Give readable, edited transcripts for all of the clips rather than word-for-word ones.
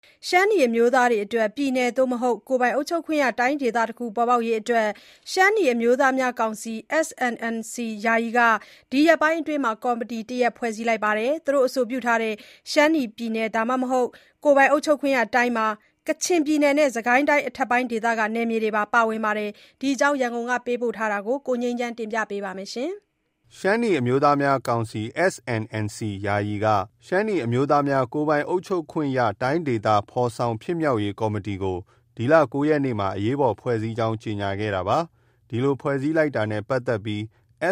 ရှမ်းနီအမျိုးသားတွေအတွက်ပြည်နယ်သို့မဟုတ်ကိုယ်ပိုင်အုပ်ချုပ်ခွင့်ရတိုင်းဒေသတစ်ခုပေါ်ပေါက်ရေးအတွက်ရှမ်းနီအမျိုးသားများကောင်စီ SNNC ယာယီကဒီရက်ပိုင်းအတွင်းကော်မတီတစ်ရပ်ဖွဲ့စည်းလိုက်ပါတယ်။သူတို့အဆိုပြုထားတဲ့ရှမ်းနီပြည်နယ်ဒါမှမဟုတ်ကိုယ်ပိုင်အုပ်ချုပ်ခွင့်ရတိုင်းမှာကချင်ပြည်နယ်နဲ့စစ်ကိုင်းတိုင်းအထက်ပိုင်းဒေသကနယ်မြေတွေပါဝင်ပါတယ်။ဒီအကြောင်းရန်ကုန်ကပေးပို့ထားတာကိုကိုငြိမ်းချမ်းတင်ပြပေးပါမယ်။ရှမ်းနီအမျိုးသားများကောင်စီ SNNC ယာယီကရှမ်းနီအမျိုးသားများကိုယ်ပိုင်အုပ်ချုပ်ခွင့်ရတိုင်းဒေသဖော်ဆောင်ဖြစ်မြောက်ရေးကော်မတီကိုဒီလ 9 ရက်နေ့မှာအရေးပေါ်ဖွဲ့စည်းကြောင်းကြေညာခဲ့တာပါ။ဒီလိုဖွဲ့စည်းလိုက်တာနဲ့ပတ်သက်ပြီး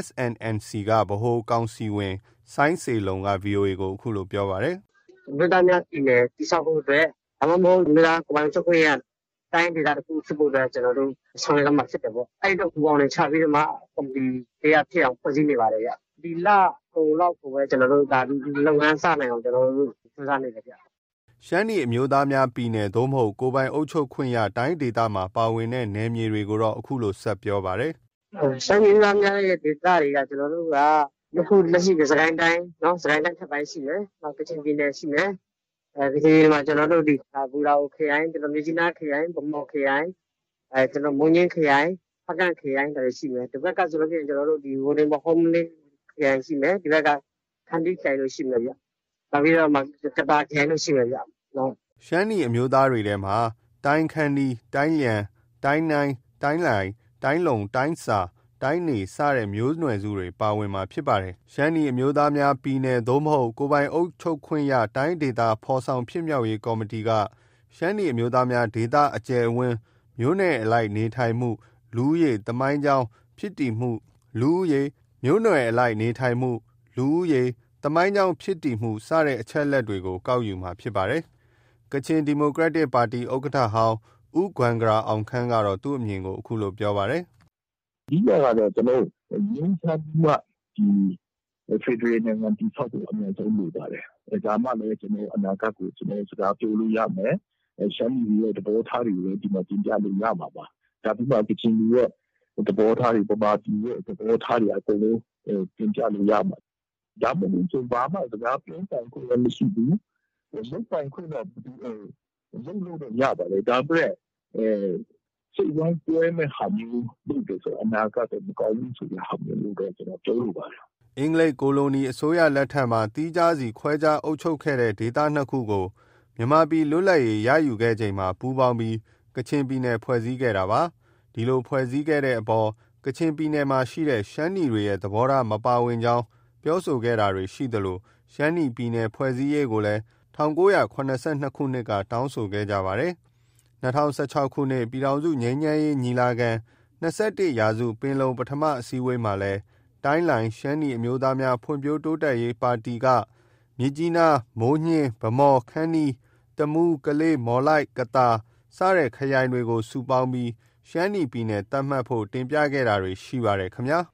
SNNC ကဗဟိုကောင်စီဝင်စိုင်းစေလုံက VOA ကိုအခုလိုပြောပါတယ်။အမျိုးသားများပြည်နယ်တည်ဆောက်ဖို့အတွက်ဒါမှမဟုတ်အမျိုးသားကိုယ်ပိုင်အုပ်ချုပ်ခွင့်ရတိုင်းဒေသတစ်ခုဖြစ်ဖို့အတွက်ကျွန်တော်တို့ဆောင်ရွက်မှာဖြစ်တယ်ပေါ့။အဲ့တော့ဘူပေါင်းနဲ့ချပြီးတော့မှကော်မတီတရားဖြစ်အောင်ဖွဲ့စည်းနေပါတယ်ဗျ။ဒီလကုန်လောက်ကိုပဲကျွန်တော်တို့ဒါလုပ်ငန်းစနိုင်အောင်ကျွန်တော်တို့စူးစမ်းနေတယ်ဗျ။ရှမ်းနီအမျိုးသားများပြည်နယ်သို့မဟုတ်ကိုယ်ပိုင်အုပ်ချုပ်ခွင့်ရတိုင်းဒေသမှာပါဝင်တဲ့နယ်မြေတွေကိုတော့အခုလိုဆက်ပြောပါတယ်။ရှမ်းနီသားများရဲ့ဒေသတွေကကျွန်တော်တို့ကအခုလက်ရှိစကိုင်းတိုင်းเนาะစကိုင်းတိုင်းထပ်ပိုင်းရှိတယ်။နောက်ကချင်ပြည်နယ်ရှိမယ်။ဒီမှာကျွန်တော်တို့ဒီဘူရာခရိုင်ကျွန်တော်မြကြီးနားခရိုင်ဗမော်ခရိုင်ကျွန်တော်မုံညင်းခရိုင်ဖကန့်ခရိုင်တွေရှိမယ်။ဒီဘက်ကဆိုလို့ရှိရင်ကျွန်တော်တို့ဒီဝင်းဘော် home link ခရိုင်ရှိမယ်။ဒီဘက်ကခန္တီခရိုင်လို့ရှိမယ်ဗျ။နောက်ပြီးတော့ကတာခရိုင်လို့ရှိမယ်ဗျ။နော်ရှမ်းနီအမျိုးသားတွေထဲမှာတိုင်းခန္တီတိုင်းလျံတိုင်းနိုင်တိုင်းလိုင်တိုင်းလုံတိုင်းစာတိုင်းနေစတဲ့မျိုးနွယ်စုတွေပါဝင်မှာဖြစ်ပါတယ်။ရှမ်းနီအမျိုးသားများပြည်နယ်သို့မဟုတ်ကိုယ်ပိုင်အုပ်ချုပ်ခွင့်ရတိုင်းဒေသဖော်ဆောင်ဖြစ်မြောက်ရေးကော်မတီကရှမ်းနီအမျိုးသားများဒေသအကျယ်အဝန်းမျိုးနယ်အလိုက်နေထိုင်မှုလူဦးရေသမိုင်းကြောင်းဖြစ်တည်မှုလူဦးရေမျိုးနွယ်အလိုက်နေထိုင်မှုလူဦးရေသမိုင်းကြောင်းဖြစ်တည်မှုစတဲ့အချက်လက်တွေကိုကောက်ယူမှာဖြစ်ပါတယ်။ကချင်ဒီမိုကရက်တစ်ပါတီဥက္ကဋ္ဌဟောင်းဦးဂွမ်ဂရာအောင်ခန်းကတော့သူ့အမြင်ကိုအခုလိုပြောပါတယ်။ဒီကတော့ကျွန်တော်ရင်းချပြီးမှဒီဖက်ဒရယ်နိုင်ငံတည်ဆောက်ဖို့အများဆုံးလိုပါတယ်။ဒါမှလည်းကျွန်တော်အနာဂတ်ကိုကျွန်တော်စကားပြောလို့ရမယ်။ရှမ်းပြည်ရဲ့သဘောထားတွေလည်းဒီမှာတင်ပြလို့ရမှာပါ။ဒါပြီးမှကချင်ရဲ့သဘောထားတွေပမာတီရဲ့သဘောထားတွေအကုန်လုံးတင်ပြလို့ရမှာ။ဒါမှမဟုတ်ကျွန်တော်ဘာမှစကားပြောပိုင်ခွင့်မရှိဘူး။လုပ်ပိုင်ခွင့်တော့လုပ်လို့ရပါတယ်။ဒါပေမဲ့စိတ်ဝမ်းကွဲမဲ့ဟာမျိုးလုပ်တယ်ဆိုအနာဂတ်မကောင်းဘူးဆိုတဲ့ဟာမျိုးလို့တော့ကျွန်တော်ပြောလိုပါတယ်။အင်္ဂလိပ်ကိုလိုနီအစိုးရလက်ထက်မှာတီးခြားစီခွဲခြားအုပ်ချုပ်ခဲ့တဲ့ဒေသနှစ်ခုကိုမြန်မာပြည်လွတ်လပ်ရေးရယူခဲ့ချိန်မှာပူးပေါင်းပြီးကချင်ပြည်နယ်ဖွဲ့စည်းခဲ့တာပါ။ဒီလိုဖွဲ့စည်းခဲ့တဲ့အပေါ်ကချင်ပြည်နယ်မှာရှိတဲ့ရှမ်းနီတွေရဲ့သဘောထားမပါဝင်ကြောင်းပြောဆိုခဲ့တာတွေရှိသလိုရှမ်းနီပြည်နယ်ဖွဲ့စည်းရေးကိုလည်း1982ခုနှစ်ကတောင်းဆိုခဲ့ကြပါတယ်။2016ခုနှစ်ပြည်ထောင်စုငြိမ်းချမ်းရေးညီလာခံ21ရာစုပင်လုံပထမအစည်းအဝေးမှာလည်းတိုင်းလိုင်ရှမ်းနီအမျိုးသားများဖွံ့ဖြိုးတိုးတက်ရေးပါတီကမြစ်ကြီးနားမိုးညှင်းဗမော်ခမ်းနီးတမူးကလေးမော်လိုက်ကတာစတဲ့ခရိုင်တွေကိုစုပေါင်းပြီးရှမ်းနီပြည်နယ်သတ်မှတ်ဖို့တင်ပြခဲ့တာတွေရှိပါတယ်ခင်ဗျာ။